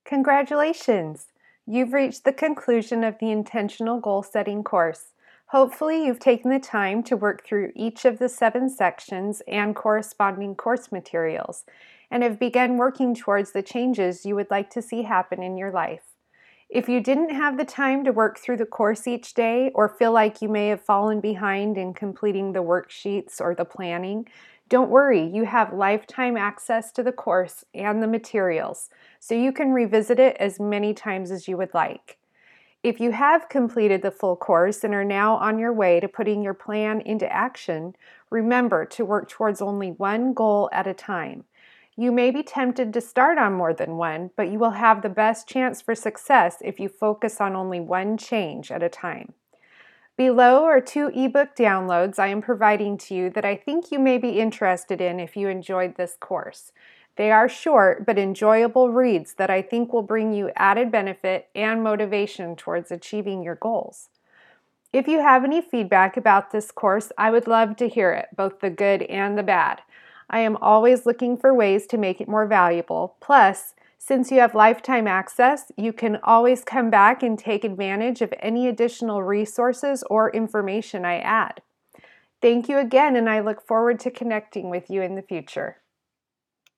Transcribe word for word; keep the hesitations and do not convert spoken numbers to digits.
Congratulations! You've reached the conclusion of the Intentional Goal Setting course. Hopefully you've taken the time to work through each of the seven sections and corresponding course materials, and have begun working towards the changes you would like to see happen in your life. If you didn't have the time to work through the course each day, or feel like you may have fallen behind in completing the worksheets or the planning, don't worry, you have lifetime access to the course and the materials, so you can revisit it as many times as you would like. If you have completed the full course and are now on your way to putting your plan into action, remember to work towards only one goal at a time. You may be tempted to start on more than one, but you will have the best chance for success if you focus on only one change at a time. Below are two ebook downloads I am providing to you that I think you may be interested in if you enjoyed this course. They are short but enjoyable reads that I think will bring you added benefit and motivation towards achieving your goals. If you have any feedback about this course, I would love to hear it, both the good and the bad. I am always looking for ways to make it more valuable. Plus, since you have lifetime access, you can always come back and take advantage of any additional resources or information I add. Thank you again, and I look forward to connecting with you in the future.